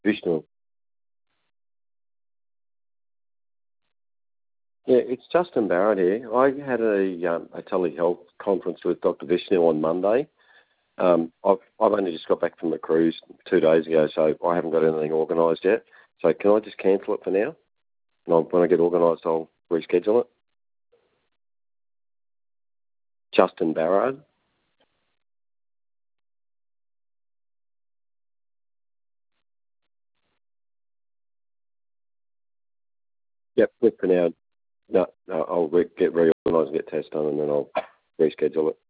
Vishnu. Yeah, it's Justin Barrett here. I had a telehealth conference with Dr. Vishnu on Monday. I've only just got back from the cruise 2 days ago, so I haven't got anything organised yet. So can I just cancel it for now? And when I get organised, I'll reschedule it. Justin Barrett. Yep, good for now. No, I'll get reorganised and get tests done, and then I'll reschedule it.